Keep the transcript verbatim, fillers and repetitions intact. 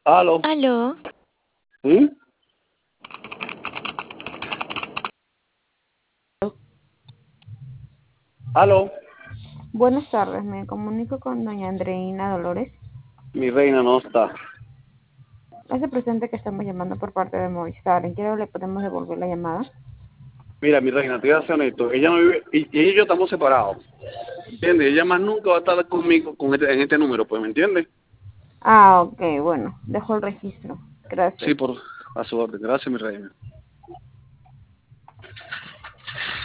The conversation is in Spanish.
Aló. Aló, ¿Sí? Aló. Buenas tardes, me comunico con doña Andreina Dolores. Mi reina no está. Hace presente que estamos llamando por parte de Movistar. ¿En qué hora le podemos devolver la llamada? Mira, mi reina, te voy a ser honesto. Ella no vive, y, y ella y yo estamos separados. ¿Entiendes? Ella más nunca va a estar conmigo con este, en este número, pues, ¿me entiendes? Ah, ok, bueno, dejo el registro. Sí, Gracias. por a su orden. Gracias, mi reina.